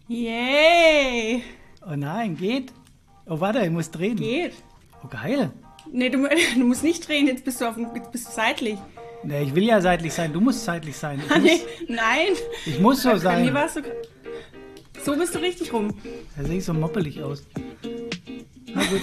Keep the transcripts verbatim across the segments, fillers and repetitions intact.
Yay! Oh nein, geht. Oh, warte, ich muss drehen. Geht. Oh, geil. Nee, du, du musst nicht drehen, jetzt bist du, auf, dem- jetzt bist du seitlich. Nee, ich will ja seitlich sein, du musst seitlich sein. Ich Ah, nee, muss, nein. ich muss so Bei mir sein. warst du. So bist du richtig rum. Da sehe ich so moppelig aus. Na gut.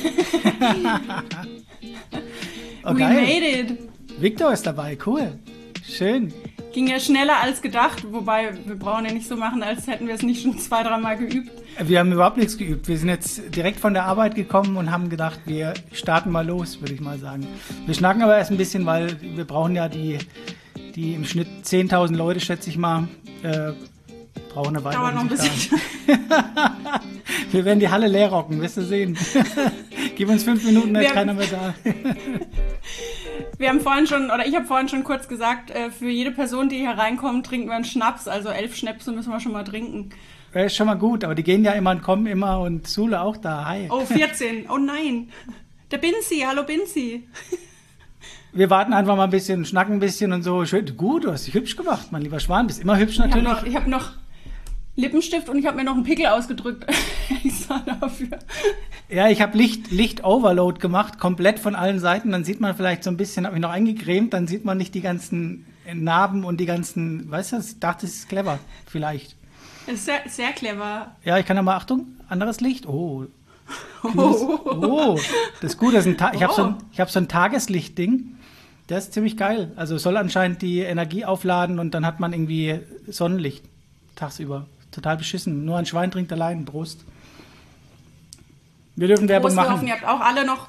Oh, We geil. made it. Victor ist dabei, cool. Schön. Ging ja schneller als gedacht, wobei wir brauchen ja nicht so machen, als hätten wir es nicht schon zwei, dreimal geübt. Wir haben überhaupt nichts geübt. Wir sind jetzt direkt von der Arbeit gekommen und haben gedacht, wir starten mal los, würde ich mal sagen. Wir schnacken aber erst ein bisschen, weil wir brauchen ja die, die im Schnitt zehntausend Leute, schätze ich mal, äh, brauchen eine Weile. Dauert noch ein um sich bisschen. da- Wir werden die Halle leer rocken, wirst du sehen. Gib uns fünf Minuten, da ist Wir- keiner mehr da. Wir haben vorhin schon, oder ich habe vorhin schon kurz gesagt, äh, für jede Person, die hier reinkommt, trinken wir einen Schnaps. Also elf Schnäpse müssen wir schon mal trinken. Das ist schon mal gut, aber die gehen ja immer und kommen immer und Sule auch da. Hi. Oh, vierzehn. Oh nein. Der Binzi. Hallo Binzi. Wir warten einfach mal ein bisschen, schnacken ein bisschen und so. Schön, gut, du hast dich hübsch gemacht, mein lieber Schwan. Bist immer hübsch Ich habe natürlich. noch, ich hab noch Lippenstift und ich habe mir noch einen Pickel ausgedrückt. Extra dafür. Ja, ich habe Licht, Licht-Overload gemacht, komplett von allen Seiten. Dann sieht man vielleicht so ein bisschen, habe ich noch eingecremt, dann sieht man nicht die ganzen Narben und die ganzen, weißt du, ich dachte, das ist clever, vielleicht. Das ist sehr, sehr clever. Ja, ich kann ja mal, Achtung, anderes Licht. Oh, kühles, oh, das ist gut. Das ist ein Ta- ich habe so ein, ich hab so ein Tageslicht-Ding. Das ist ziemlich geil. Also soll anscheinend die Energie aufladen und dann hat man irgendwie Sonnenlicht tagsüber. Total beschissen. Nur ein Schwein trinkt allein. Prost. Wir dürfen Werbung Prost, wir machen. hoffen, ihr habt auch alle noch.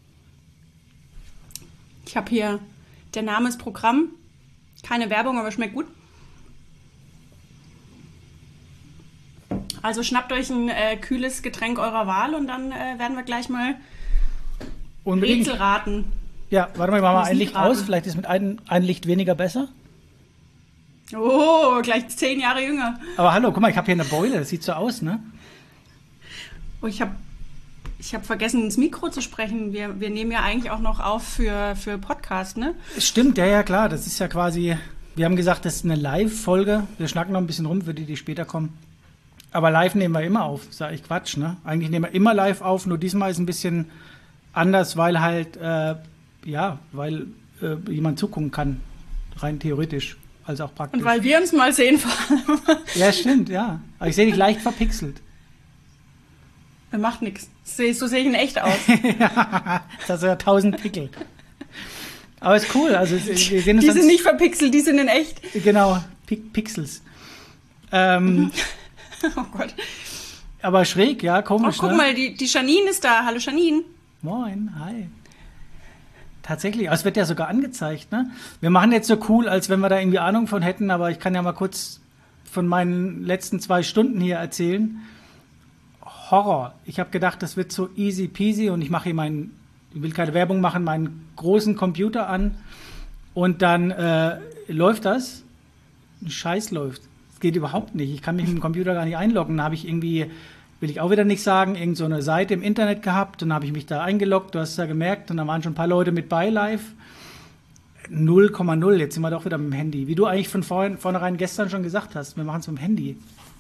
Ich habe hier, der Name ist Programm. Keine Werbung, aber schmeckt gut. Also schnappt euch ein äh, kühles Getränk eurer Wahl und dann äh, werden wir gleich mal Unbedingt. Rätsel raten. Ja, warte mal, ich mach mal Musik ein Licht raten. aus. Vielleicht ist mit einem ein Licht weniger besser. Oh, gleich zehn Jahre jünger. Aber hallo, guck mal, ich habe hier eine Beule. Das sieht so aus, ne? Oh, ich habe ich hab vergessen, ins Mikro zu sprechen. Wir, wir nehmen ja eigentlich auch noch auf für, für Podcast, ne? Stimmt, ja, ja, klar. Das ist ja quasi, wir haben gesagt, das ist eine Live-Folge. Wir schnacken noch ein bisschen rum für die, die später kommen. Aber live nehmen wir immer auf. Sag ich Quatsch, ne? Eigentlich nehmen wir immer live auf, nur diesmal ist ein bisschen anders, weil halt, äh, ja, weil äh, jemand zugucken kann. Rein theoretisch, als auch praktisch. Und weil wir uns mal sehen vor allem. Ja, stimmt, ja. Aber ich sehe dich leicht verpixelt. Macht nichts. So sehe ich in echt aus. Ja, das hast du ja tausend Pickel. Aber ist cool. Also wir sehen uns Die sind sonst- nicht verpixelt, die sind in echt. Genau, Pi- Pixels. Ähm, Oh Gott. aber schräg, ja, Oh, komisch, guck ne? mal, die, die Janine ist da. Hallo Janine. Moin, hi. Tatsächlich, aber es wird ja sogar angezeigt, ne? Wir machen jetzt so cool, als wenn wir da irgendwie Ahnung von hätten, aber ich kann ja mal kurz von meinen letzten zwei Stunden hier erzählen. Horror. Ich habe gedacht, das wird so easy peasy und ich mache hier meinen, ich will keine Werbung machen, meinen großen Computer an und dann äh, läuft das. Scheiß läuft. Es geht überhaupt nicht. Ich kann mich mit dem Computer gar nicht einloggen. Da habe ich irgendwie, will ich auch wieder nicht sagen, irgend so eine Seite im Internet gehabt und dann habe ich mich da eingeloggt, du hast es ja gemerkt und da waren schon ein paar Leute mit bei live. null Komma null, jetzt sind wir doch wieder mit dem Handy. Wie du eigentlich von vorhin, vornherein gestern schon gesagt hast, wir machen es mit dem Handy.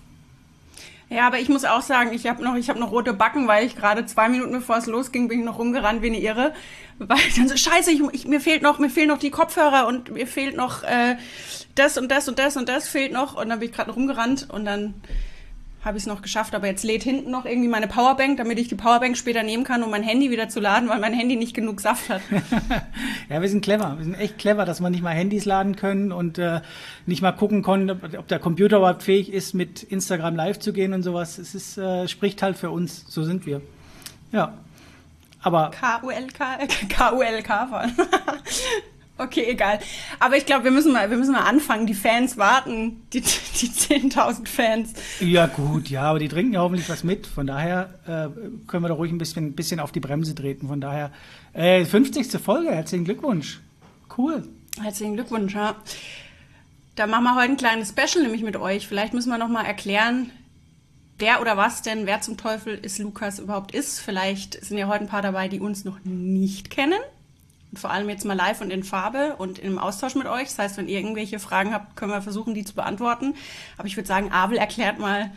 Ja, aber ich muss auch sagen, ich habe noch, ich hab noch rote Backen, weil ich gerade zwei Minuten bevor es losging, bin ich noch rumgerannt wie eine Irre. Weil ich dann so, scheiße, ich, ich, mir fehlt noch, mir fehlen noch die Kopfhörer und mir fehlt noch äh, das und das und das und das fehlt noch. Und dann bin ich gerade noch rumgerannt und dann habe ich es noch geschafft. Aber jetzt lädt hinten noch irgendwie meine Powerbank, damit ich die Powerbank später nehmen kann, um mein Handy wieder zu laden, weil mein Handy nicht genug Saft hat. Ja, wir sind clever. Wir sind echt clever, dass wir nicht mal Handys laden können und äh, nicht mal gucken können, ob, ob der Computer überhaupt fähig ist, mit Instagram live zu gehen und sowas. Es ist, äh, spricht halt für uns. So sind wir. Ja. Aber K U L K, K U L K fahren. Okay, egal. Aber ich glaube, wir müssen mal, wir müssen mal anfangen. Die Fans warten, die, die zehntausend Fans. ja gut, ja, aber die trinken ja hoffentlich was mit. Von daher äh, können wir da ruhig ein bisschen, bisschen auf die Bremse treten. Von daher äh, fünfzigste Folge. Herzlichen Glückwunsch. Cool. Herzlichen Glückwunsch, ja. Da machen wir heute ein kleines Special, nämlich mit euch. Vielleicht müssen wir noch mal erklären, wer oder was denn, wer zum Teufel ist Lukas überhaupt ist. Vielleicht sind ja heute ein paar dabei, die uns noch nicht kennen. Und vor allem jetzt mal live und in Farbe und im Austausch mit euch. Das heißt, wenn ihr irgendwelche Fragen habt, können wir versuchen, die zu beantworten. Aber ich würde sagen, Abel erklärt mal,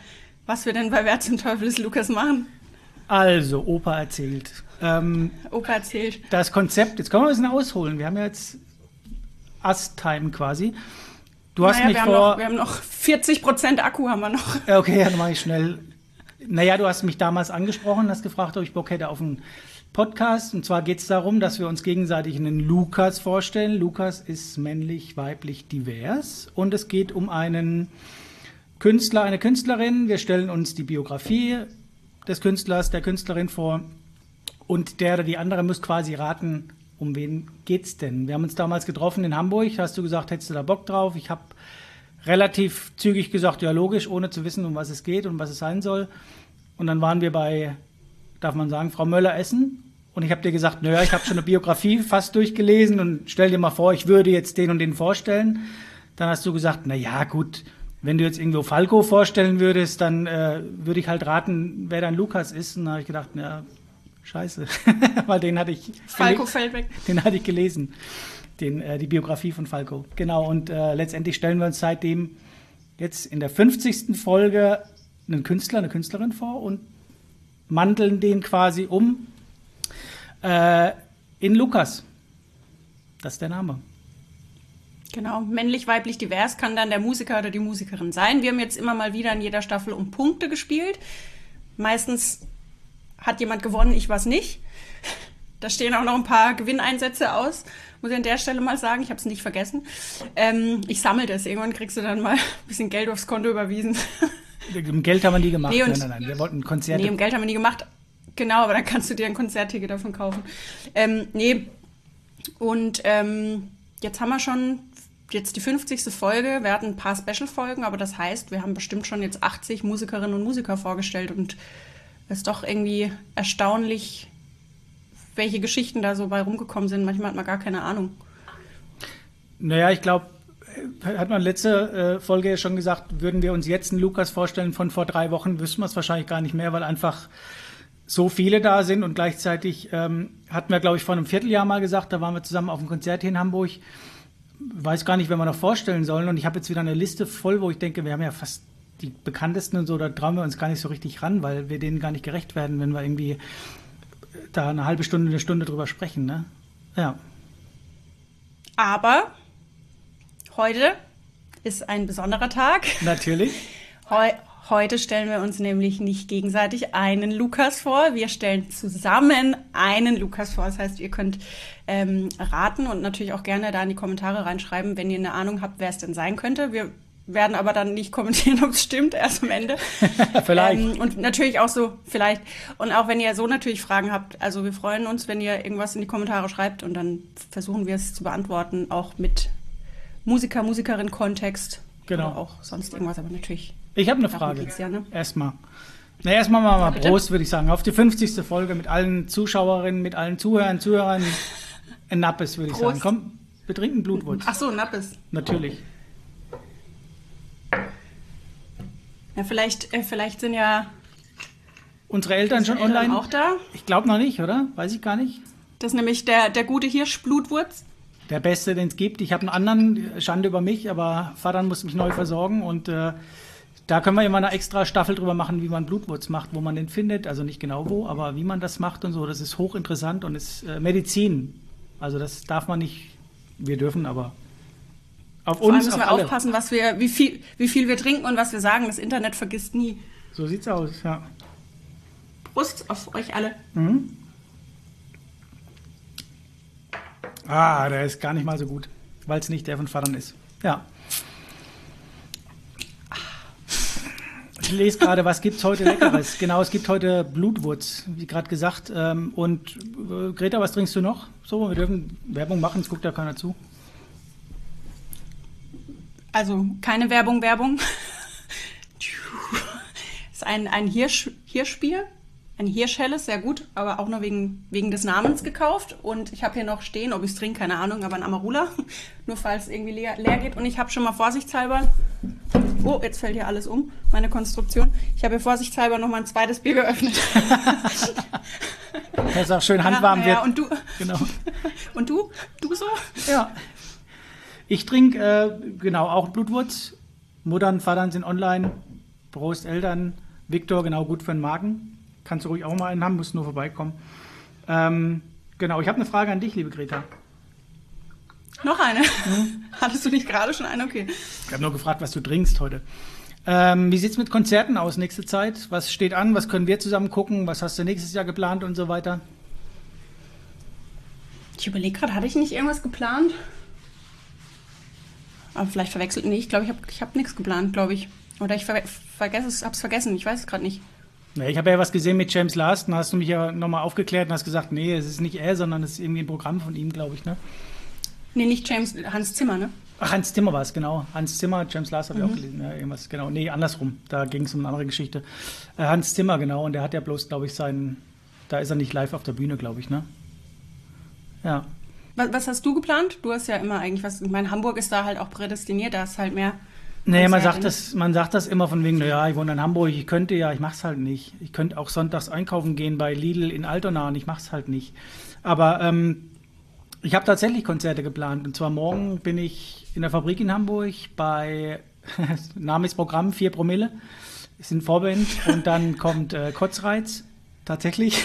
was wir denn bei Wer zum Teufel ist Lukas machen. Also, Opa erzählt. Ähm, Opa erzählt. Das Konzept, jetzt können wir ein bisschen ausholen. Wir haben ja jetzt Us-Time quasi. Du hast naja, mich wir vor... Haben noch, wir haben noch vierzig Prozent Akku haben wir noch. Okay, dann mache ich schnell. Naja, du hast mich damals angesprochen, hast gefragt, ob ich Bock hätte auf einen Podcast. Und zwar geht es darum, dass wir uns gegenseitig einen Lukas vorstellen. Lukas ist männlich, weiblich, divers. Und es geht um einen Künstler, eine Künstlerin. Wir stellen uns die Biografie des Künstlers, der Künstlerin vor. Und der oder die andere muss quasi raten, um wen geht's denn? Wir haben uns damals getroffen in Hamburg. Da hast du gesagt, hättest du da Bock drauf? Ich habe relativ zügig gesagt, ja logisch, ohne zu wissen, um was es geht und was es sein soll. Und dann waren wir bei, darf man sagen, Frau Möller essen. Und ich habe dir gesagt, naja, ich habe schon eine Biografie fast durchgelesen und stell dir mal vor, ich würde jetzt den und den vorstellen. Dann hast du gesagt, naja, gut, wenn du jetzt irgendwo Falco vorstellen würdest, dann äh, würde ich halt raten, wer dein Lukas ist. Und dann habe ich gedacht, na, scheiße, weil den hatte ich Falco fällt weg. Den hatte ich gelesen, den, äh, die Biografie von Falco. Genau, und äh, letztendlich stellen wir uns seitdem jetzt in der fünfzigsten Folge einen Künstler, eine Künstlerin vor und manteln den quasi um äh, in Lukas. Das ist der Name. Genau, männlich, weiblich, divers kann dann der Musiker oder die Musikerin sein. Wir haben jetzt immer mal wieder in jeder Staffel um Punkte gespielt. Meistens hat jemand gewonnen, ich war's nicht. Da stehen auch noch ein paar Gewinneinsätze aus. Muss ich an der Stelle mal sagen, ich habe es nicht vergessen. Ähm, ich sammle das. Irgendwann kriegst du dann mal ein bisschen Geld aufs Konto überwiesen. Um Geld haben wir nie gemacht. Nee, nein, nein, nein. Wir wollten Konzerte. Nee, um Geld haben wir nie gemacht. Genau, aber dann kannst du dir ein Konzertticket davon kaufen. Ähm, nee, und ähm, jetzt haben wir schon jetzt die fünfzigste Folge. Wir hatten ein paar Special-Folgen, aber das heißt, wir haben bestimmt schon jetzt achtzig Musikerinnen und Musiker vorgestellt und es ist doch irgendwie erstaunlich, welche Geschichten da so bei rumgekommen sind. Manchmal hat man gar keine Ahnung. Naja, ich glaube, hat man letzte äh, Folge ja schon gesagt, würden wir uns jetzt einen Lukas vorstellen von vor drei Wochen, wüssten wir es wahrscheinlich gar nicht mehr, weil einfach so viele da sind. Und gleichzeitig ähm, hatten wir, glaube ich, vor einem Vierteljahr mal gesagt, da waren wir zusammen auf einem Konzert hier in Hamburg. Weiß gar nicht, wer wir noch vorstellen sollen. Und ich habe jetzt wieder eine Liste voll, wo ich denke, wir haben ja fast die bekanntesten und so, da trauen wir uns gar nicht so richtig ran, weil wir denen gar nicht gerecht werden, wenn wir irgendwie da eine halbe Stunde, eine Stunde drüber sprechen, ne? Ja. Aber heute ist ein besonderer Tag. Natürlich. Heu heute stellen wir uns nämlich nicht gegenseitig einen Lukas vor, wir stellen zusammen einen Lukas vor. Das heißt, ihr könnt ähm, raten und natürlich auch gerne da in die Kommentare reinschreiben, wenn ihr eine Ahnung habt, wer es denn sein könnte. Wir werden aber dann nicht kommentieren, ob es stimmt, erst am Ende. Vielleicht. Ähm, und natürlich auch so, vielleicht. Und auch wenn ihr so natürlich Fragen habt, also wir freuen uns, wenn ihr irgendwas in die Kommentare schreibt und dann versuchen wir es zu beantworten, auch mit Musiker, Musikerin, Kontext. Genau. Oder auch sonst irgendwas, aber natürlich. Ich habe eine Frage. Ja, ne? Erstmal. Na, erstmal mal, mal Bitte? Prost, würde ich sagen. Auf die fünfzigste Folge mit allen Zuschauerinnen, mit allen Zuhörern, Zuhörern. Ein Nappes, würde ich Prost. sagen. Komm, wir trinken Blutwurz. Ach so, Nappes. Natürlich. Ja, vielleicht, äh, vielleicht sind ja Unsere Eltern schon Eltern online? auch da. Ich glaube noch nicht, oder? Weiß ich gar nicht. Das ist nämlich der, der gute Hirsch, Blutwurz. Der Beste, den es gibt. Ich habe einen anderen, Schande über mich, aber Vater muss mich neu versorgen und äh, da können wir immer eine extra Staffel drüber machen, wie man Blutwurz macht, wo man den findet. Also nicht genau wo, aber wie man das macht und so. Das ist hochinteressant und ist äh, Medizin. Also das darf man nicht, wir dürfen, aber auf Vor allem uns, müssen auf wir alle. aufpassen, was wir, wie viel, wie viel wir trinken und was wir sagen. Das Internet vergisst nie. So sieht's aus, ja. Prost auf euch alle. Mhm. Ah, der ist gar nicht mal so gut, weil es nicht der von Vatern ist. Ja. Ich lese gerade, was gibt es heute Leckeres? Genau, es gibt heute Blutwurz, wie gerade gesagt. Ähm, und äh, Greta, was trinkst du noch? So, wir dürfen Werbung machen, es guckt ja keiner zu. Also keine Werbung, Werbung. Das ist ein, ein Hirsch, Hirschbier. Ein Hirschhelles, sehr gut, aber auch nur wegen, wegen des Namens gekauft. Und ich habe hier noch stehen, ob ich es trinke, keine Ahnung, aber ein Amarula. Nur falls es irgendwie leer, leer geht. Und ich habe schon mal vorsichtshalber, oh, jetzt fällt hier alles um, meine Konstruktion. Ich habe hier vorsichtshalber noch mal ein zweites Bier geöffnet. Das ist auch schön handwarm ja, ja, wird. Und du? Genau. Und du? Du so? Ja. Ich trinke, äh, genau, auch Blutwurz. Muttern, Vatern sind online. Prost, Eltern. Victor, genau, gut für den Magen. Kannst du ruhig auch mal einen haben, musst nur vorbeikommen. Ähm, genau, ich habe eine Frage an dich, liebe Greta. Noch eine? Mhm. Hattest du nicht gerade schon eine? Okay. Ich habe nur gefragt, was du trinkst heute. Ähm, wie sieht es mit Konzerten aus nächste Zeit? Was steht an? Was können wir zusammen gucken? Was hast du nächstes Jahr geplant und so weiter? Ich überlege gerade, hatte ich nicht irgendwas geplant? Aber vielleicht verwechselt. Nee, ich glaube, ich habe ich hab nichts geplant, glaube ich. Oder ich ver vergesse es, habe es vergessen. Ich weiß es gerade nicht. Ja, ich habe ja was gesehen mit James Last. Da hast du mich ja nochmal aufgeklärt und hast gesagt, nee, es ist nicht er, sondern es ist irgendwie ein Programm von ihm, glaube ich, ne? Nee, nicht James, Hans Zimmer, ne? Ach, Hans Zimmer war es, genau. Hans Zimmer, James Last habe ich Mhm. auch gelesen. Ja, irgendwas, genau. Nee, andersrum. Da ging es um eine andere Geschichte. Äh, Hans Zimmer, genau. Und der hat ja bloß, glaube ich, seinen... Da ist er nicht live auf der Bühne, glaube ich, ne? Ja. Was, was hast du geplant? Du hast ja immer eigentlich was... Ich meine, Hamburg ist da halt auch prädestiniert. Da ist halt mehr... Nee, man Konzerte, sagt, ne? das, man sagt das immer von wegen, ja, ich wohne in Hamburg, ich könnte ja, ich mach's halt nicht. Ich könnte auch sonntags einkaufen gehen bei Lidl in Altona und ich mach's halt nicht. Aber ähm, ich habe tatsächlich Konzerte geplant. Und zwar morgen bin ich in der Fabrik in Hamburg bei, Name ist Programm, vier Promille, ist ein Vorband und dann kommt äh, Kotzreiz, tatsächlich.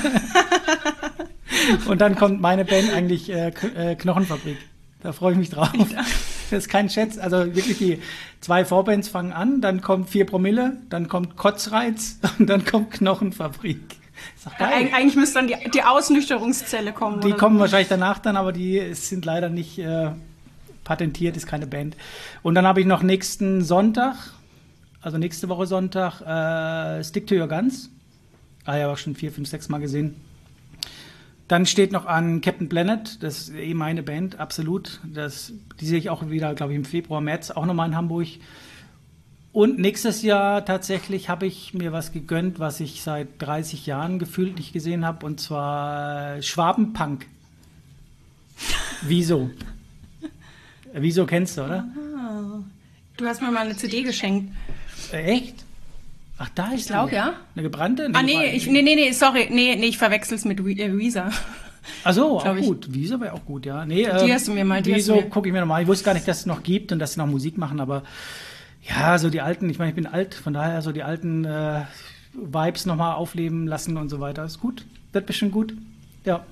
Und dann kommt meine Band eigentlich äh, K äh, Knochenfabrik. Da freue ich mich drauf. Das ist kein Scherz. Also wirklich, die zwei Vorbands fangen an, dann kommt vier Promille, dann kommt Kotzreiz und dann kommt Knochenfabrik. Ist doch geil. Eig eigentlich müsste dann die, die Ausnüchterungszelle kommen. Die oder kommen so. wahrscheinlich danach dann, aber die sind leider nicht äh, patentiert, ist keine Band. Und dann habe ich noch nächsten Sonntag, also nächste Woche Sonntag, äh, Stick to Your Guns. Ah ja, auch schon vier, fünf, sechs Mal gesehen. Dann steht noch an Captain Planet, das ist eh meine Band, absolut. Das, die sehe ich auch wieder, glaube ich, im Februar, März, auch nochmal in Hamburg. Und nächstes Jahr tatsächlich habe ich mir was gegönnt, was ich seit dreißig Jahren gefühlt nicht gesehen habe, und zwar Schwabenpunk. Wieso? Wieso kennst du, oder? Ah. Du hast mir mal eine C D geschenkt. Äh, echt? Ach, da ist Ich glaube, die. ja. Eine gebrannte? Eine Ah, nee, gebrannte. ich, nee, nee, nee, sorry. Nee, nee, ich verwechsel es mit Weezer. Ach so, auch glaub ich. gut. Wieso wäre auch gut, ja. Nee, Die ähm, hast du mir mal, die hast Wieso du mir- gucke ich mir nochmal. Ich wusste gar nicht, dass es noch gibt und dass sie noch Musik machen, aber ja, so die alten, ich meine, ich bin alt, von daher so die alten äh, Vibes nochmal aufleben lassen und so weiter. Ist gut. Wird bestimmt gut. Ja.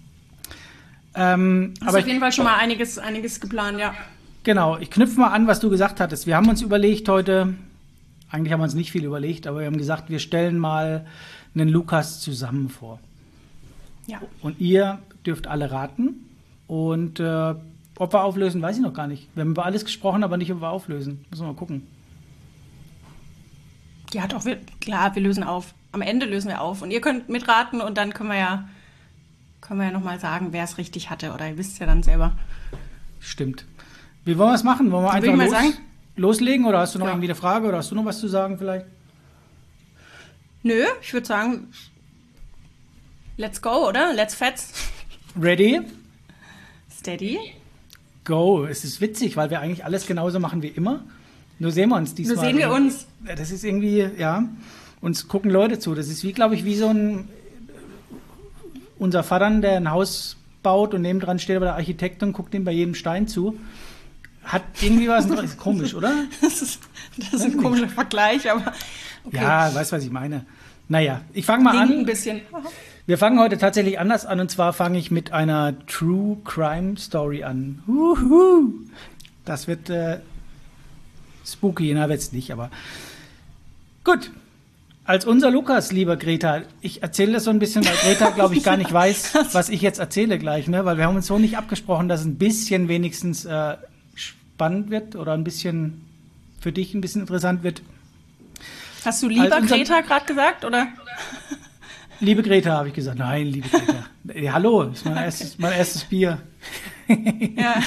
Ähm, Hast aber auf jeden Fall schon mal einiges, einiges geplant, ja. Genau, ich knüpfe mal an, was du gesagt hattest. Wir haben uns überlegt heute, eigentlich haben wir uns nicht viel überlegt, aber wir haben gesagt, wir stellen mal einen Lukas zusammen vor. Ja. Und ihr dürft alle raten. Und äh, ob wir auflösen, weiß ich noch gar nicht. Wir haben über alles gesprochen, aber nicht, ob wir auflösen. Müssen wir mal gucken. Ja, doch, wir, klar, wir lösen auf. Am Ende lösen wir auf. Und ihr könnt mitraten und dann können wir ja, können wir ja nochmal sagen, wer es richtig hatte. Oder ihr wisst ja dann selber. Stimmt. Wie wollen wir es machen? Wollen wir Dann einfach würde ich mal los, sagen- loslegen? Oder hast du noch Ja. irgendwie eine Frage? Oder hast du noch was zu sagen vielleicht? Nö, ich würde sagen, let's go, oder? Let's fetz. Ready? Steady. Go. Es ist witzig, weil wir eigentlich alles genauso machen wie immer. Nur sehen wir uns diesmal. Nur sehen wir uns. Das ist irgendwie, ja, uns gucken Leute zu. Das ist wie, glaube ich, wie so ein, unser Vater, der ein Haus baut und nebendran steht aber der Architekt und guckt ihm bei jedem Stein zu. Hat irgendwie was, ist komisch, oder? Das ist, das ist Weiß ein nicht. komischer Vergleich, aber okay. Ja, weißt was ich meine. Naja, ich fange mal Klingt ein an. bisschen. Wir fangen heute tatsächlich anders an, und zwar fange ich mit einer True Crime Story an. Huhu. Das wird äh, spooky, na wird's nicht, aber gut. Als unser Lukas, lieber Greta, ich erzähle das so ein bisschen, weil Greta, glaube ich, gar nicht weiß, was ich jetzt erzähle gleich, ne? Weil wir haben uns so nicht abgesprochen, dass es ein bisschen wenigstens äh, spannend wird oder ein bisschen für dich ein bisschen interessant wird. Hast du lieber Als unser- Greta gerade gesagt, oder? Liebe Greta, habe ich gesagt. Nein, liebe Greta. Ja, hallo, das ist mein erstes, mein erstes Bier. Ja.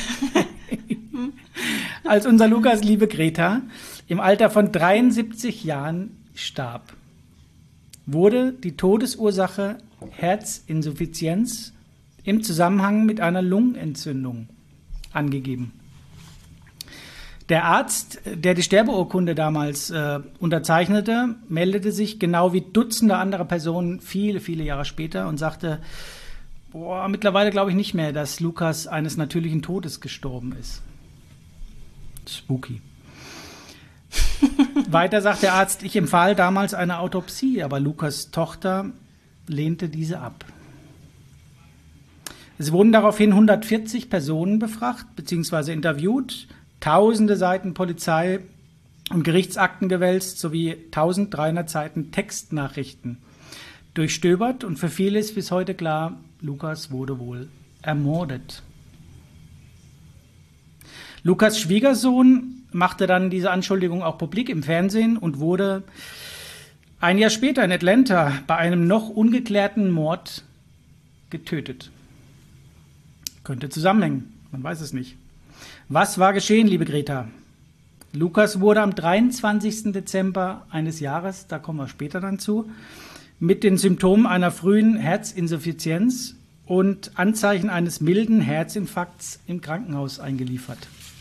Als unser Lukas, liebe Greta, im Alter von dreiundsiebzig Jahren starb, wurde die Todesursache Herzinsuffizienz im Zusammenhang mit einer Lungenentzündung angegeben. Der Arzt, der die Sterbeurkunde damals äh, unterzeichnete, meldete sich genau wie Dutzende anderer Personen viele, viele Jahre später und sagte, boah, mittlerweile glaube ich nicht mehr, dass Lukas eines natürlichen Todes gestorben ist. Spooky. Weiter sagt der Arzt, ich empfahl damals eine Autopsie, aber Lukas' Tochter lehnte diese ab. Es wurden daraufhin hundertvierzig Personen befragt bzw. interviewt, tausende Seiten Polizei- und Gerichtsakten gewälzt sowie dreizehnhundert Seiten Textnachrichten durchstöbert und für viele ist bis heute klar, Lukas wurde wohl ermordet. Lukas' Schwiegersohn machte dann diese Anschuldigung auch publik im Fernsehen und wurde ein Jahr später in Atlanta bei einem noch ungeklärten Mord getötet. Könnte zusammenhängen, man weiß es nicht. Was war geschehen, liebe Greta? Lukas wurde am dreiundzwanzigsten Dezember eines Jahres, da kommen wir später dann zu, mit den Symptomen einer frühen Herzinsuffizienz und Anzeichen eines milden Herzinfarkts im Krankenhaus eingeliefert.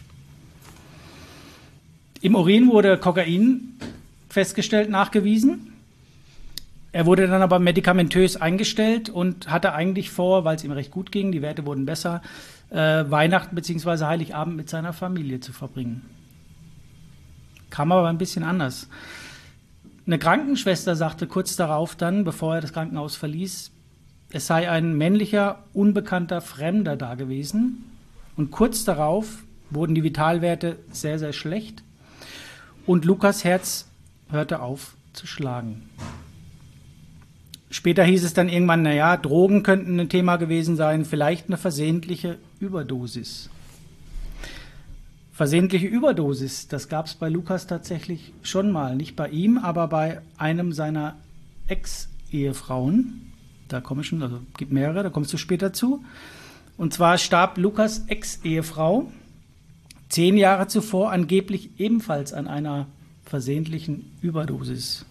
Im Urin wurde Kokain festgestellt, nachgewiesen. Er wurde dann aber medikamentös eingestellt und hatte eigentlich vor, weil es ihm recht gut ging, die Werte wurden besser, äh, Weihnachten bzw. Heiligabend mit seiner Familie zu verbringen. Kam aber ein bisschen anders. Eine Krankenschwester sagte kurz darauf dann, bevor er das Krankenhaus verließ, es sei ein männlicher, unbekannter Fremder da gewesen. Und kurz darauf wurden die Vitalwerte sehr, sehr schlecht und Lukas' Herz hörte auf zu schlagen. Später hieß es dann irgendwann, naja, Drogen könnten ein Thema gewesen sein, vielleicht eine versehentliche Überdosis. Versehentliche Überdosis, das gab es bei Lukas tatsächlich schon mal. Nicht bei ihm, aber bei einem seiner Ex-Ehefrauen. Da komme ich schon, also gibt mehrere, da kommst du später zu. Und zwar starb Lukas' Ex-Ehefrau zehn Jahre zuvor angeblich ebenfalls an einer versehentlichen Überdosis.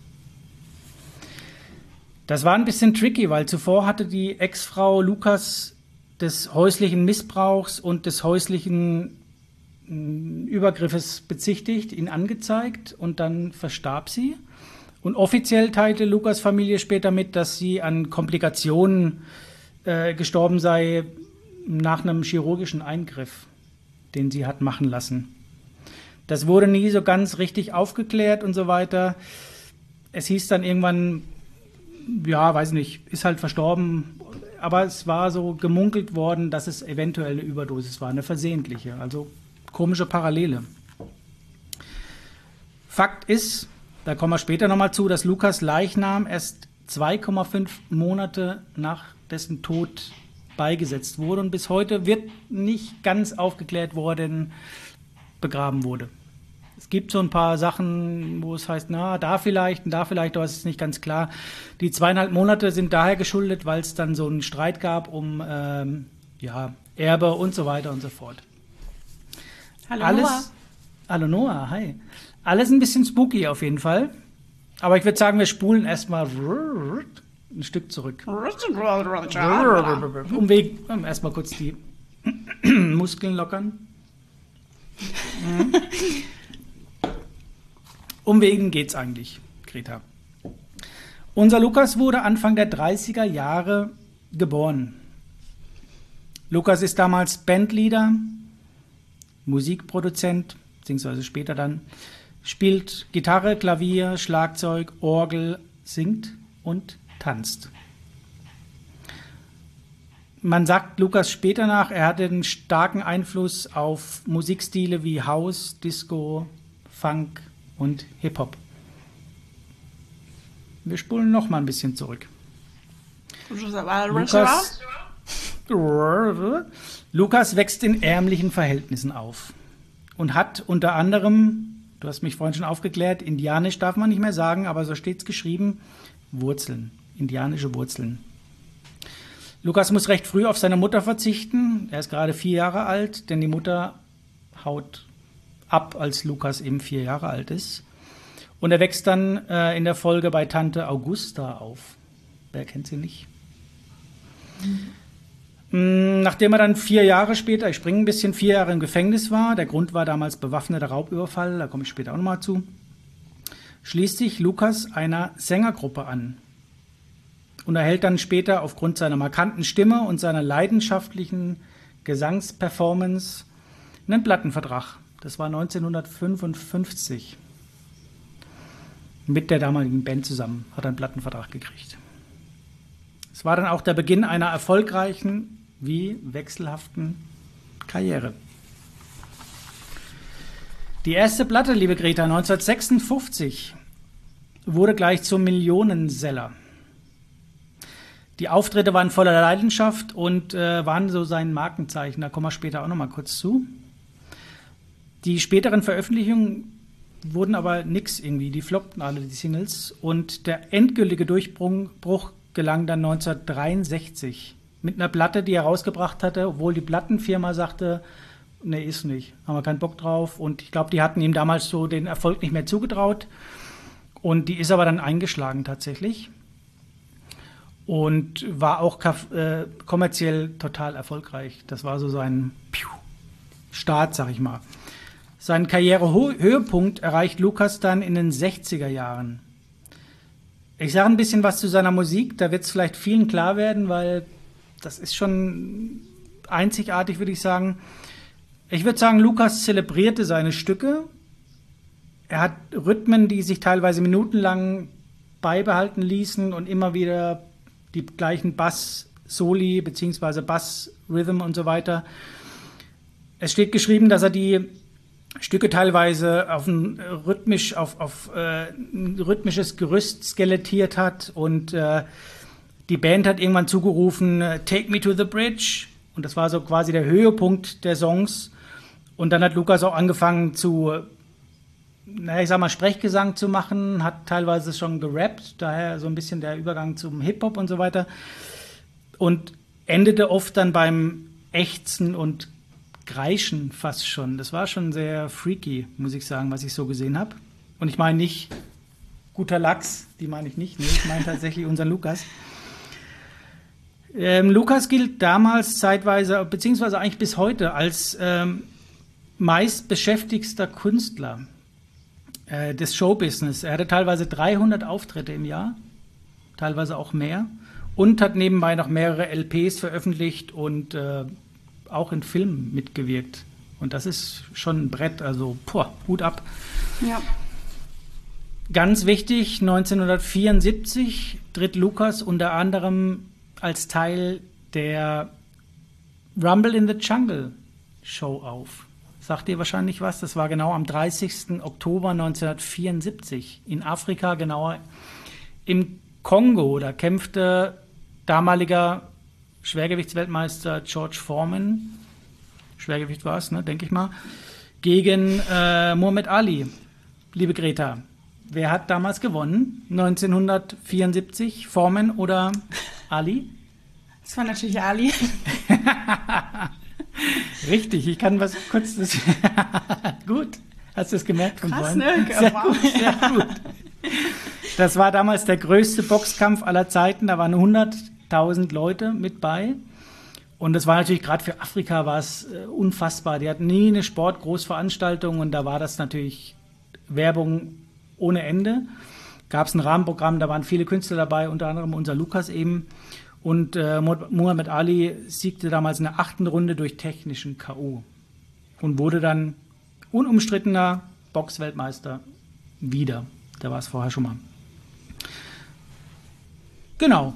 Das war ein bisschen tricky, weil zuvor hatte die Ex-Frau Lukas des häuslichen Missbrauchs und des häuslichen Übergriffes bezichtigt, ihn angezeigt und dann verstarb sie. Und offiziell teilte Lukas' Familie später mit, dass sie an Komplikationen äh, gestorben sei nach einem chirurgischen Eingriff, den sie hat machen lassen. Das wurde nie so ganz richtig aufgeklärt und so weiter. Es hieß dann irgendwann, ja, weiß nicht, ist halt verstorben, aber es war so gemunkelt worden, dass es eventuell eine Überdosis war, eine versehentliche, also komische Parallele. Fakt ist, da kommen wir später nochmal zu, dass Lukas' Leichnam erst zwei Komma fünf Monate nach dessen Tod beigesetzt wurde und bis heute wird nicht ganz aufgeklärt worden, begraben wurde. Es gibt so ein paar Sachen, wo es heißt, na, da vielleicht und da vielleicht, aber es ist nicht ganz klar. Die zweieinhalb Monate sind daher geschuldet, weil es dann so einen Streit gab um ähm, ja, Erbe und so weiter und so fort. Hallo Alles, Noah. Hallo Noah, hi. Alles ein bisschen spooky auf jeden Fall. Aber ich würde sagen, wir spulen erstmal ein Stück zurück. Umweg, erstmal kurz die Muskeln lockern. Um wen geht's eigentlich, Greta? Unser Lukas wurde Anfang der dreißiger Jahre geboren. Lukas ist damals Bandleader, Musikproduzent, beziehungsweise später dann, spielt Gitarre, Klavier, Schlagzeug, Orgel, singt und tanzt. Man sagt Lukas später nach, er hatte einen starken Einfluss auf Musikstile wie House, Disco, Funk und Hip-Hop. Wir spulen noch mal ein bisschen zurück. Lukas, Lukas wächst in ärmlichen Verhältnissen auf und hat unter anderem, du hast mich vorhin schon aufgeklärt, indianisch darf man nicht mehr sagen, aber so steht es geschrieben, Wurzeln, indianische Wurzeln. Lukas muss recht früh auf seine Mutter verzichten, er ist gerade vier Jahre alt, denn die Mutter haut ab, als Lukas eben vier Jahre alt ist. Und er wächst dann äh, in der Folge bei Tante Augusta auf. Wer kennt sie nicht? Mhm. Nachdem er dann vier Jahre später, ich springe ein bisschen, vier Jahre im Gefängnis war, der Grund war damals bewaffneter Raubüberfall, da komme ich später auch nochmal zu, schließt sich Lukas einer Sängergruppe an und erhält dann später aufgrund seiner markanten Stimme und seiner leidenschaftlichen Gesangsperformance einen Plattenvertrag. Das war neunzehnhundertfünfundfünfzig. mit der damaligen Band zusammen, hat er einen Plattenvertrag gekriegt. Es war dann auch der Beginn einer erfolgreichen wie wechselhaften Karriere. Die erste Platte, liebe Greta, neunzehnhundertsechsundfünfzig, wurde gleich zum Millionenseller. Die Auftritte waren voller Leidenschaft und äh, waren so sein Markenzeichen. Da kommen wir später auch noch mal kurz zu. Die späteren Veröffentlichungen wurden aber nix irgendwie. Die floppten alle, die Singles. Und der endgültige Durchbruch gelang dann neunzehnhundertdreiundsechzig mit einer Platte, die er rausgebracht hatte, obwohl die Plattenfirma sagte, nee, ist nicht, haben wir keinen Bock drauf. Und ich glaube, die hatten ihm damals so den Erfolg nicht mehr zugetraut. Und die ist aber dann eingeschlagen tatsächlich. Und war auch äh, kommerziell total erfolgreich. Das war so sein Piu, Start, sag ich mal. Seinen Karrierehöhepunkt erreicht Lukas dann in den sechziger Jahren. Ich sage ein bisschen was zu seiner Musik, da wird es vielleicht vielen klar werden, weil das ist schon einzigartig, würde ich sagen. Ich würde sagen, Lukas zelebrierte seine Stücke. Er hat Rhythmen, die sich teilweise minutenlang beibehalten ließen und immer wieder die gleichen Bass-Soli bzw. Bass-Rhythm und so weiter. Es steht geschrieben, dass er die Stücke teilweise auf ein rhythmisch auf, auf äh, ein rhythmisches Gerüst skelettiert hat und äh, die Band hat irgendwann zugerufen, Take Me to the Bridge, und das war so quasi der Höhepunkt der Songs. Und dann hat Lukas auch angefangen zu, na, ich sag mal, Sprechgesang zu machen, hat teilweise schon gerappt, daher so ein bisschen der Übergang zum Hip-Hop und so weiter, und endete oft dann beim Ächzen und Kreischen fast schon. Das war schon sehr freaky, muss ich sagen, was ich so gesehen habe. Und ich meine nicht guter Lachs, die meine ich nicht, nee, ich meine tatsächlich unseren Lukas. Ähm, Lukas gilt damals zeitweise, beziehungsweise eigentlich bis heute, als ähm, meistbeschäftigster Künstler äh, des Showbusiness. Er hatte teilweise dreihundert Auftritte im Jahr, teilweise auch mehr, und hat nebenbei noch mehrere L Ps veröffentlicht und äh, auch in Filmen mitgewirkt. Und das ist schon ein Brett, also boah, Hut ab. Ja. Ganz wichtig, neunzehnhundertvierundsiebzig tritt Lukas unter anderem als Teil der Rumble in the Jungle Show auf. Sagt ihr wahrscheinlich was? Das war genau am dreißigsten Oktober neunzehnhundertvierundsiebzig in Afrika, genauer im Kongo. Da kämpfte damaliger Schwergewichtsweltmeister George Foreman, Schwergewicht war es, ne, denke ich mal, gegen äh, Muhammad Ali. Liebe Greta, wer hat damals gewonnen? neunzehnhundertvierundsiebzig, Foreman oder Ali? Das war natürlich Ali. Richtig, ich kann was kurz... Das gut, hast du es gemerkt? Von Krass, vorhin? ne? Sehr Wow. gut, sehr gut. Das war damals der größte Boxkampf aller Zeiten, da waren hunderttausend Leute mit bei. Und das war natürlich, gerade für Afrika war es äh, unfassbar. Die hatten nie eine Sportgroßveranstaltung und da war das natürlich Werbung ohne Ende. Gab es ein Rahmenprogramm, da waren viele Künstler dabei, unter anderem unser Lukas eben. Und äh, Muhammad Ali siegte damals in der achten Runde durch technischen K O und wurde dann unumstrittener Boxweltmeister wieder. Da war es vorher schon mal. Genau.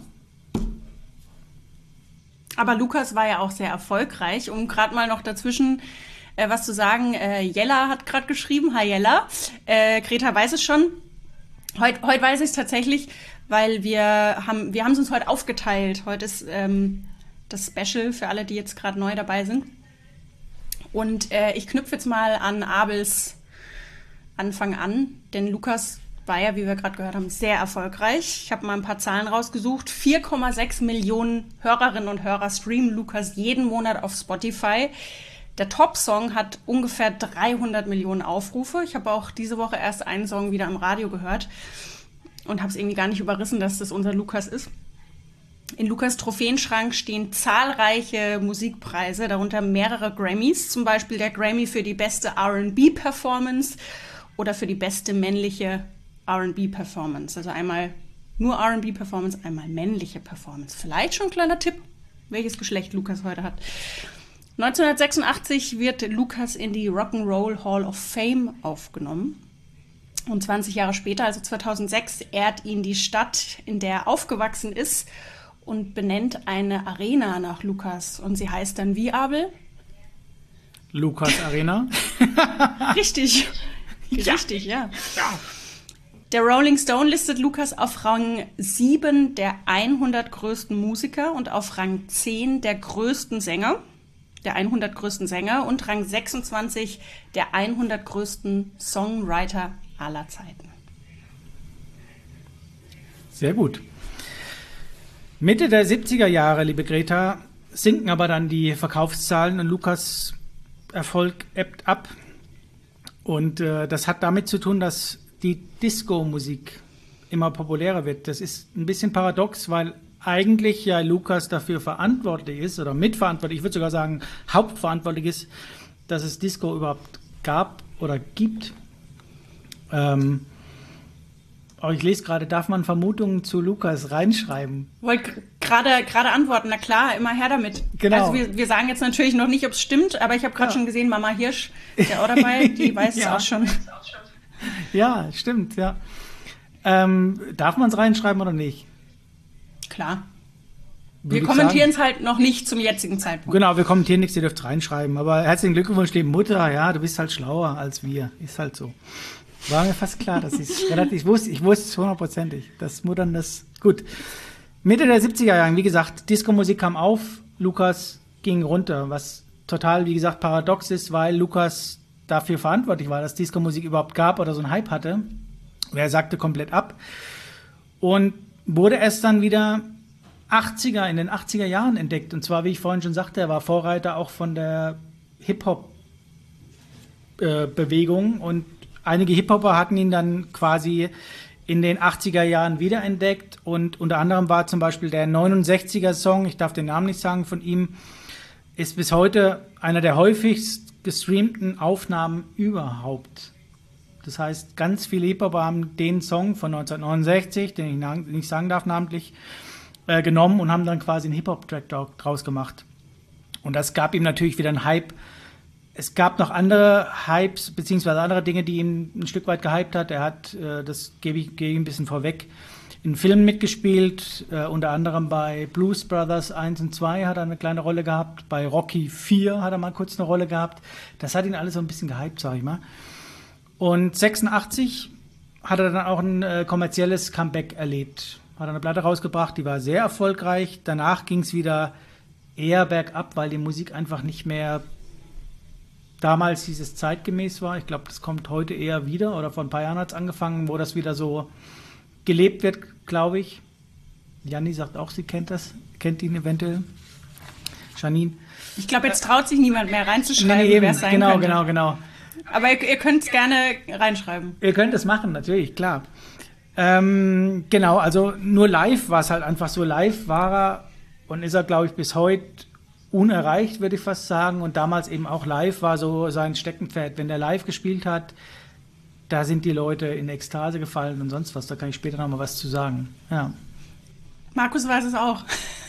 Aber Lukas war ja auch sehr erfolgreich. Um gerade mal noch dazwischen äh, was zu sagen, äh, Jella hat gerade geschrieben, hi Jella. Äh, Greta weiß es schon. Heute heut weiß ich es tatsächlich, weil wir haben wir haben es uns heute aufgeteilt. Heute ist ähm, das Special für alle, die jetzt gerade neu dabei sind. Und äh, ich knüpfe jetzt mal an Abels Anfang an, denn Lukas war ja, wie wir gerade gehört haben, sehr erfolgreich. Ich habe mal ein paar Zahlen rausgesucht. vier Komma sechs Millionen Hörerinnen und Hörer streamen Lukas jeden Monat auf Spotify. Der Top-Song hat ungefähr dreihundert Millionen Aufrufe. Ich habe auch diese Woche erst einen Song wieder am Radio gehört und habe es irgendwie gar nicht überrissen, dass das unser Lukas ist. In Lukas Trophäenschrank stehen zahlreiche Musikpreise, darunter mehrere Grammys, zum Beispiel der Grammy für die beste R and B-Performance oder für die beste männliche R and B-Performance. Also einmal nur R and B-Performance, einmal männliche Performance. Vielleicht schon ein kleiner Tipp, welches Geschlecht Lukas heute hat. neunzehnhundertsechsundachtzig wird Lukas in die Rock'n'Roll Hall of Fame aufgenommen. Und zwanzig Jahre später, also zweitausendsechs, ehrt ihn die Stadt, in der er aufgewachsen ist und benennt eine Arena nach Lukas. Und sie heißt dann wie, Abel? Lukas Arena. Richtig. Ja. Richtig, ja. Ja. Der Rolling Stone listet Lukas auf Rang sieben der hundert größten Musiker und auf Rang zehn der größten Sänger, der hundert größten Sänger und Rang sechsundzwanzig der hundert größten Songwriter aller Zeiten. Sehr gut. Mitte der siebziger Jahre, liebe Greta, sinken aber dann die Verkaufszahlen und Lukas Erfolg ebbt ab. Und äh, das hat damit zu tun, dass die Disco-Musik immer populärer wird. Das ist ein bisschen paradox, weil eigentlich ja Lukas dafür verantwortlich ist oder mitverantwortlich, ich würde sogar sagen hauptverantwortlich ist, dass es Disco überhaupt gab oder gibt. Ähm, aber ich lese gerade, darf man Vermutungen zu Lukas reinschreiben? Wollte gerade gerade antworten, na klar, immer her damit. Genau. Also wir, wir sagen jetzt natürlich noch nicht, ob es stimmt, aber ich habe gerade Ja. schon gesehen, Mama Hirsch ist ja auch dabei, die weiß Ja. es auch schon. Ja, stimmt, ja. Ähm, darf man es reinschreiben oder nicht? Klar. Würde Wir ich kommentieren sagen. es halt noch nicht zum jetzigen Zeitpunkt. Genau, wir kommentieren nichts, ihr dürft reinschreiben. Aber herzlichen Glückwunsch, liebe Mutter. Ja, du bist halt schlauer als wir. Ist halt so. War mir fast klar, dass ich es relativ, ich wusste, ich wusste es hundertprozentig, dass Muttern das, gut. Mitte der siebziger Jahre, wie gesagt, Disco-Musik kam auf, Lukas ging runter, was total, wie gesagt, paradox ist, weil Lukas dafür verantwortlich war, dass Disco-Musik überhaupt gab oder so einen Hype hatte. Er sagte komplett ab und wurde erst dann wieder achtziger, in den achtziger Jahren entdeckt. Und zwar, wie ich vorhin schon sagte, er war Vorreiter auch von der Hip-Hop-Bewegung und einige Hip-Hopper hatten ihn dann quasi in den achtziger Jahren wiederentdeckt und unter anderem war zum Beispiel der neunundsechziger Song, ich darf den Namen nicht sagen, von ihm, ist bis heute einer der häufigst gestreamten Aufnahmen überhaupt. Das heißt, ganz viele Hip-Hopper haben den Song von neunzehnhundertneunundsechzig, den ich na- nicht sagen darf namentlich, äh, genommen und haben dann quasi einen Hip-Hop-Track draus gemacht. Und das gab ihm natürlich wieder einen Hype. Es gab noch andere Hypes, beziehungsweise andere Dinge, die ihn ein Stück weit gehypt hat. Er hat, äh, das gebe ich, gebe ich ein bisschen vorweg, in Filmen mitgespielt, äh, unter anderem bei Blues Brothers eins und zwei hat er eine kleine Rolle gehabt, bei Rocky vier hat er mal kurz eine Rolle gehabt. Das hat ihn alles so ein bisschen gehypt, sag ich mal. Und sechsundachtzig hat er dann auch ein äh, kommerzielles Comeback erlebt. Hat eine Platte rausgebracht, die war sehr erfolgreich. Danach ging es wieder eher bergab, weil die Musik einfach nicht mehr damals dieses zeitgemäß war. Ich glaube, das kommt heute eher wieder oder vor ein paar Jahren hat es angefangen, wo das wieder so gelebt wird, glaube ich. Janni sagt auch, sie kennt das, kennt ihn eventuell. Janine. Ich glaube, jetzt traut sich niemand mehr reinzuschreiben, Nee, eben, wer es sein genau, könnte. genau, genau. Aber ihr, ihr könnt es gerne reinschreiben. Ihr könnt es machen, natürlich, klar. Ähm, genau, also nur live war es halt einfach so. Live war er und ist er, glaube ich, bis heute unerreicht, würde ich fast sagen. Und damals eben auch live war so sein Steckenpferd. Wenn der live gespielt hat, da sind die Leute in Ekstase gefallen und sonst was. Da kann ich später noch mal was zu sagen. Ja. Markus weiß es auch.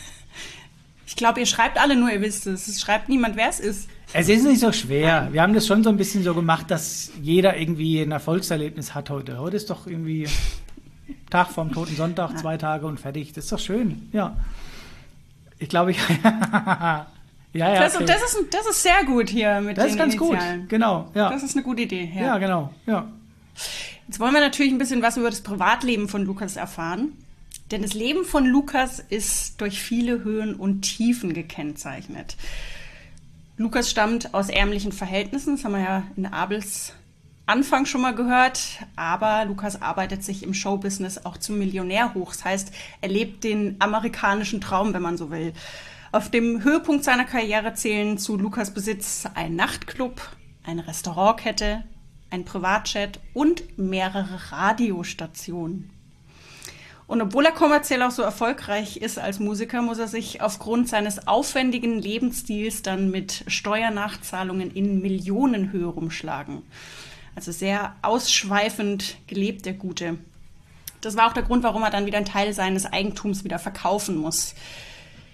Ich glaube, ihr schreibt alle nur, ihr wisst es. Es schreibt niemand, wer es ist. Es ist nicht so schwer. Wir haben das schon so ein bisschen so gemacht, dass jeder irgendwie ein Erfolgserlebnis hat heute. Heute ist doch irgendwie Tag vorm Toten Sonntag, zwei Tage und fertig. Das ist doch schön. Ja. Ich glaube, ich... ja, ja, Das, okay. das, ist, das ist sehr gut hier mit Das den ist ganz Initialen. gut. Genau, ja. Das ist eine gute Idee. Ja. Ja, genau, ja. Jetzt wollen wir natürlich ein bisschen was über das Privatleben von Lukas erfahren. Denn das Leben von Lukas ist durch viele Höhen und Tiefen gekennzeichnet. Lukas stammt aus ärmlichen Verhältnissen, das haben wir ja in Abels Anfang schon mal gehört. Aber Lukas arbeitet sich im Showbusiness auch zum Millionär hoch. Das heißt, er lebt den amerikanischen Traum, wenn man so will. Auf dem Höhepunkt seiner Karriere zählen zu Lukas Besitz ein Nachtclub, eine Restaurantkette, ein Privatjet und mehrere Radiostationen. Und obwohl er kommerziell auch so erfolgreich ist als Musiker, muss er sich aufgrund seines aufwendigen Lebensstils dann mit Steuernachzahlungen in Millionenhöhe rumschlagen. Also sehr ausschweifend gelebt, der Gute. Das war auch der Grund, warum er dann wieder einen Teil seines Eigentums wieder verkaufen muss.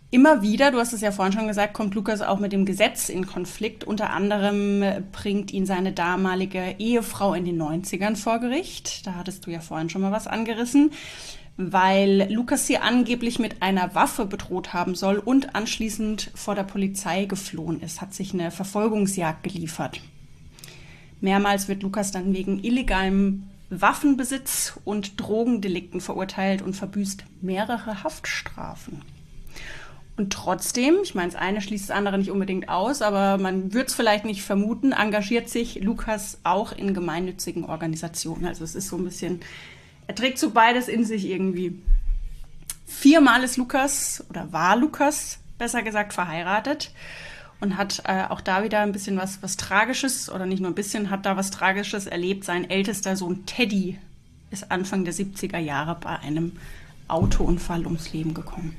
immer wieder, du hast es ja vorhin schon gesagt, kommt Lukas auch mit dem Gesetz in Konflikt. Unter anderem bringt ihn seine damalige Ehefrau in den neunzigern vor Gericht. Da hattest du ja vorhin schon mal was angerissen, weil Lukas sie angeblich mit einer Waffe bedroht haben soll und anschließend vor der Polizei geflohen ist, hat sich eine Verfolgungsjagd geliefert. Mehrmals wird Lukas dann wegen illegalem Waffenbesitz und Drogendelikten verurteilt und verbüßt mehrere Haftstrafen. Und trotzdem, ich meine, das eine schließt das andere nicht unbedingt aus, aber man würde es vielleicht nicht vermuten, engagiert sich Lukas auch in gemeinnützigen Organisationen. Also es ist so ein bisschen, er trägt so beides in sich irgendwie. Viermal ist Lukas, oder war Lukas, besser gesagt, verheiratet und hat äh, auch da wieder ein bisschen was, was Tragisches, oder nicht nur ein bisschen, hat da was Tragisches erlebt. Sein ältester Sohn Teddy ist Anfang der siebziger Jahre bei einem Autounfall ums Leben gekommen.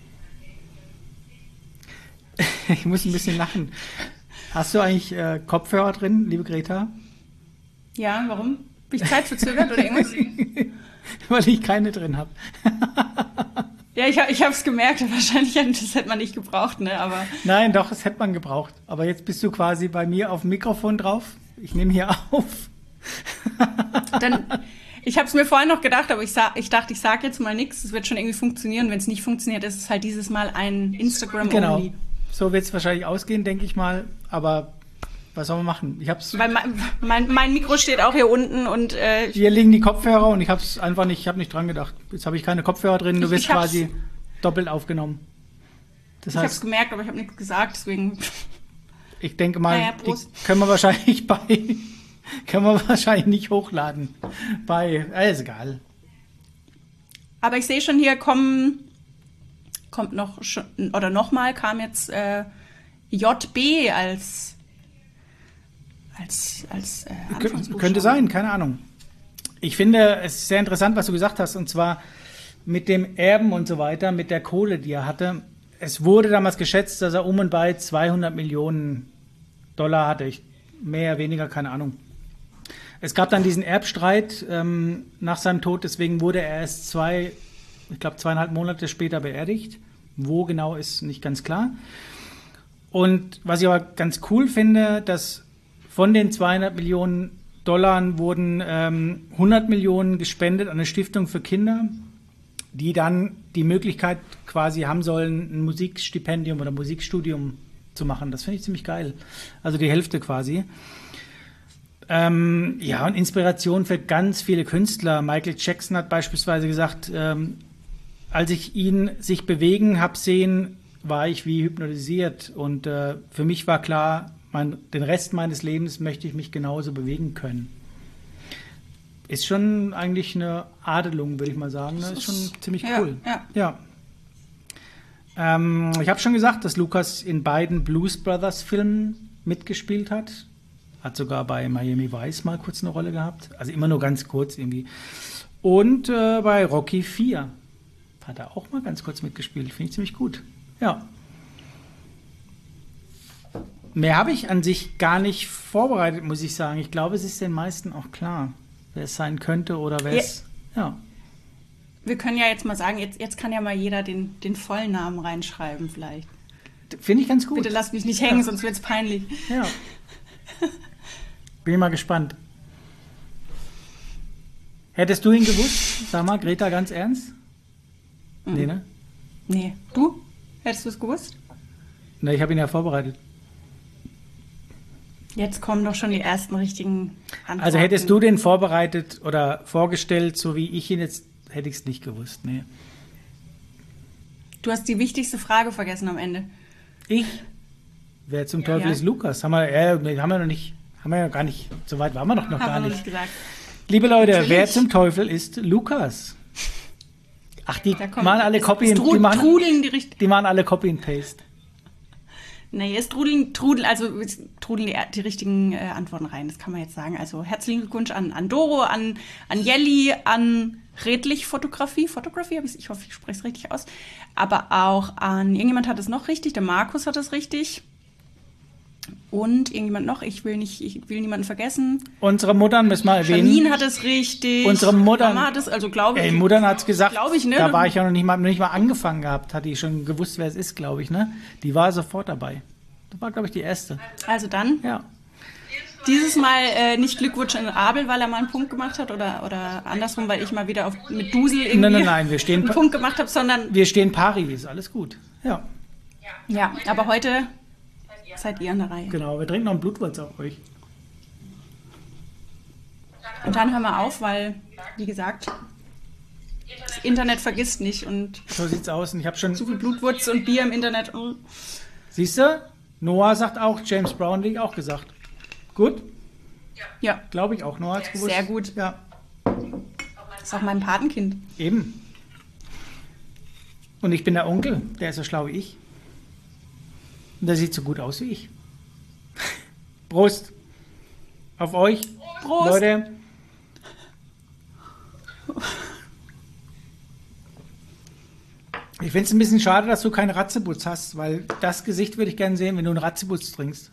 Ich muss ein bisschen lachen. Hast du eigentlich äh, Kopfhörer drin, liebe Greta? Ja, warum? Bin ich zeitverzögert oder irgendwas? Weil ich keine drin habe. Ja, ich, ich habe es gemerkt. Wahrscheinlich das hätte man nicht gebraucht, ne? Aber nein, doch, das hätte man gebraucht. Aber jetzt bist du quasi bei mir auf dem Mikrofon drauf. Ich nehme hier auf. Dann, ich habe es mir vorhin noch gedacht, aber ich, sa- ich dachte, ich sage jetzt mal nichts. Es wird schon irgendwie funktionieren. Wenn es nicht funktioniert, ist es halt dieses Mal ein Instagram-Only. Genau. So wird es wahrscheinlich ausgehen, denke ich mal. Aber was soll man machen? Ich hab's. Weil mein, mein, mein Mikro steht auch hier unten und äh, hier liegen die Kopfhörer und ich habe es einfach nicht, ich habe nicht dran gedacht. Jetzt habe ich keine Kopfhörer drin. Du ich, wirst ich quasi doppelt aufgenommen. Das ich habe heißt, es gemerkt, aber ich habe nichts gesagt, deswegen. Ich denke mal, Naja, die können wir wahrscheinlich bei, können wir wahrscheinlich nicht hochladen. Bei, äh, ist egal. Aber ich sehe schon hier kommen, kommt noch schon, oder nochmal kam jetzt äh, J B als als als äh, Anfangsbuchstaben. Könnte sein, keine Ahnung. Ich finde es ist sehr interessant, was du gesagt hast, und zwar mit dem Erben und so weiter, mit der Kohle, die er hatte. Es wurde damals geschätzt, dass er um und bei zweihundert Millionen Dollar hatte. Ich, mehr, weniger, keine Ahnung. Es gab dann diesen Erbstreit ähm, nach seinem Tod, deswegen wurde er erst zwei, ich glaube zweieinhalb Monate später beerdigt. Wo genau, ist nicht ganz klar. Und was ich aber ganz cool finde, dass von den zweihundert Millionen Dollar wurden ähm, hundert Millionen gespendet an eine Stiftung für Kinder, die dann die Möglichkeit quasi haben sollen, ein Musikstipendium oder Musikstudium zu machen. Das finde ich ziemlich geil. Also die Hälfte quasi. Ähm, ja, und Inspiration für ganz viele Künstler. Michael Jackson hat beispielsweise gesagt, ähm, als ich ihn sich bewegen habe sehen, war ich wie hypnotisiert. Und äh, für mich war klar, mein, den Rest meines Lebens möchte ich mich genauso bewegen können. Ist schon eigentlich eine Adelung, würde ich mal sagen. Das ist schon ziemlich cool. Ja, ja. ja. Ähm, ich habe schon gesagt, dass Lukas in beiden Blues Brothers Filmen mitgespielt hat. Hat sogar bei Miami Vice mal kurz eine Rolle gehabt. Also immer nur ganz kurz irgendwie. Und äh, bei Rocky vier hat er auch mal ganz kurz mitgespielt. Finde ich ziemlich gut. Ja. Mehr habe ich an sich gar nicht vorbereitet, muss ich sagen. Ich glaube, es ist den meisten auch klar, wer es sein könnte oder wer Ja. es... Ja. Wir können ja jetzt mal sagen, jetzt, jetzt kann ja mal jeder den, den vollen Namen reinschreiben vielleicht. Finde ich ganz gut. Bitte lasst mich nicht hängen, Ja. sonst wird's peinlich. Ja. Bin mal gespannt. Hättest du ihn gewusst? Sag mal, Greta, ganz ernst? Mhm. Nee, ne? Nee. Du? Hättest du es gewusst? Ne, ich habe ihn ja vorbereitet. Jetzt kommen doch schon die ersten richtigen Antworten. Also hättest du den vorbereitet oder vorgestellt, so wie ich ihn jetzt, hätte ich es nicht gewusst. Nee. Du hast die wichtigste Frage vergessen am Ende. Ich? Wer zum Teufel Ja. ist Lukas? Haben wir, äh, nee, haben wir noch nicht, haben wir ja gar nicht, so weit waren wir doch noch Haben gar wir noch nicht. nicht gesagt. Liebe Leute, Natürlich. wer zum Teufel ist Lukas? Ach, die Da kommt- machen alle es- Copy es and tru- die machen, trudeln die richt- die machen alle Copy and Paste. Nee, es trudeln, trudeln, also es trudeln die, die richtigen äh, Antworten rein, das kann man jetzt sagen. Also herzlichen Glückwunsch an, an Doro, an, an Jelly, an Redlich Fotografie. Fotografie, hab ich's- ich hoffe, ich spreche es richtig aus. Aber auch an, irgendjemand hat es noch richtig, der Markus hat es richtig. Und irgendjemand noch, ich will nicht, ich will niemanden vergessen. Unsere Muttern müssen wir erwähnen. Janine hat es richtig. Unsere Muttern. Mama hat es, also glaube ich. Ey, Muttern hat es gesagt. Glaube ich, ne? Da war ich ja noch nicht mal, noch nicht mal angefangen gehabt, hatte ich schon gewusst, wer es ist, glaube ich, ne? Die war sofort dabei. Das war, glaube ich, die erste. Also dann. Ja. Dieses Mal äh, nicht Glückwunsch an Abel, weil er mal einen Punkt gemacht hat oder, oder andersrum, weil ich mal wieder auf, mit Dusel irgendwie Nein, nein, nein, wir stehen, einen Punkt gemacht habe, sondern... Wir stehen pari, ist alles gut. Ja. Ja, aber heute seid ihr an der Reihe. Genau, wir trinken noch einen Blutwurz auf euch. Und dann hören wir auf, weil, wie gesagt, das Internet vergisst nicht und So sieht's aus. Und ich habe schon... zu viel Blutwurz und Bier im Internet. mm. Siehst du? Noah sagt auch, James Brown hat auch gesagt. Gut? Ja, Glaube ich auch. Noah hat's gewusst. sehr gut. Ja, Das ist auch mein Patenkind. eben. Und ich bin der Onkel, der ist so schlau wie ich. Und der sieht so gut aus wie ich. Prost. Auf euch. Prost. Leute. Ich finde es ein bisschen schade, dass du keinen Ratzebutz hast, weil das Gesicht würde ich gerne sehen, wenn du einen Ratzebutz trinkst.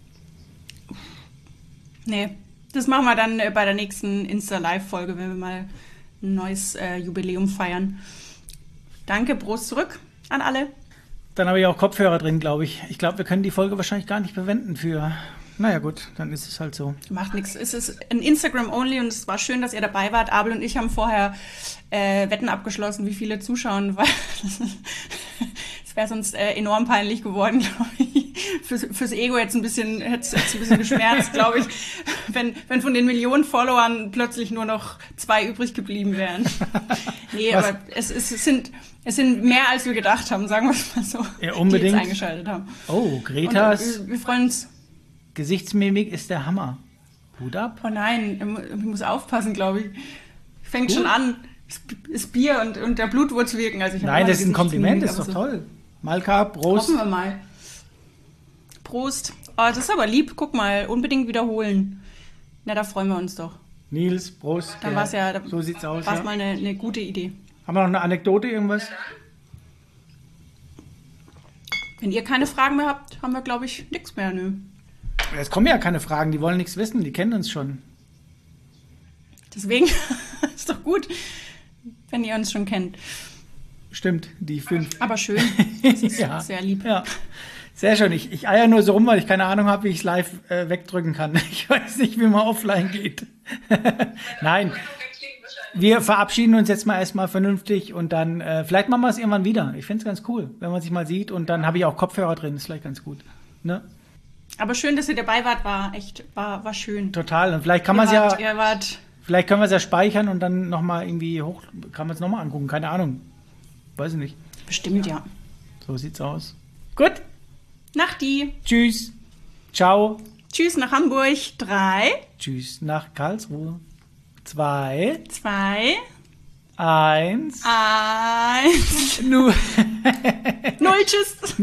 Nee, das machen wir dann äh, bei der nächsten Insta-Live-Folge, wenn wir mal ein neues äh, Jubiläum feiern. Danke, Prost zurück an alle. Dann habe ich auch Kopfhörer drin, glaube ich. Ich glaube, wir können die Folge wahrscheinlich gar nicht verwenden für... Naja gut, dann ist es halt so. Macht nichts. Es ist ein Instagram-only und es war schön, dass ihr dabei wart. Abel und ich haben vorher äh, Wetten abgeschlossen, wie viele zuschauen, weil es wäre sonst äh, enorm peinlich geworden, glaube ich. Fürs, fürs Ego jetzt ein bisschen, hätte es ein bisschen geschmerzt, glaube ich, wenn, wenn von den Millionen Followern plötzlich nur noch zwei übrig geblieben wären. Nee, Was? aber es, es, es, sind, es sind mehr, als wir gedacht haben, sagen wir es mal so, Ja, unbedingt. die jetzt eingeschaltet haben. Oh, Und, Gretas äh, wir freuen uns. Gesichtsmimik ist der Hammer. Hut ab. Oh nein, ich muss aufpassen, glaube ich. Fängt Gut. schon an, das Bier und, und der Blutwurz wirken. Also ich habe Nein, immer das ist ein eine Kompliment, das Gesichtsmimik, ist doch aber toll. Malka, Prost. so. Hoffen wir mal. Prost. Oh, das ist aber lieb. Guck mal, unbedingt wiederholen. Na, da freuen wir uns doch. Nils, Prost. Dann war es ja, da So sieht's aus. war's Ja. mal eine, eine gute Idee. Haben wir noch eine Anekdote, irgendwas? Wenn ihr keine Fragen mehr habt, haben wir, glaube ich, nichts mehr. Nö. Es kommen ja keine Fragen, die wollen nichts wissen, die kennen uns schon. Deswegen ist doch gut, wenn ihr uns schon kennt. Stimmt, die fünf. Aber schön. Das ist Ja. sehr lieb. Ja, sehr schön. Ich, ich eier nur so rum, weil ich keine Ahnung habe, wie ich es live äh, wegdrücken kann. Ich weiß nicht, wie man offline geht. Nein, wir verabschieden uns jetzt mal erstmal vernünftig und dann, äh, vielleicht machen wir es irgendwann wieder. Ich finde es ganz cool, wenn man sich mal sieht und dann habe ich auch Kopfhörer drin, ist vielleicht ganz gut. Ne? Aber schön, dass ihr dabei wart, war echt, war, war schön. Total. Und vielleicht kann Ihr man es ja, wart, ihr wart vielleicht können wir es ja speichern und dann nochmal irgendwie hoch, kann man es nochmal angucken, keine Ahnung. Weiß ich nicht. bestimmt, ja. So sieht's aus. Gut, Nachti. tschüss, ciao, Tschüss nach Hamburg. Drei, tschüss nach Karlsruhe. Zwei, zwei, eins, eins, nu. null. Tschüss.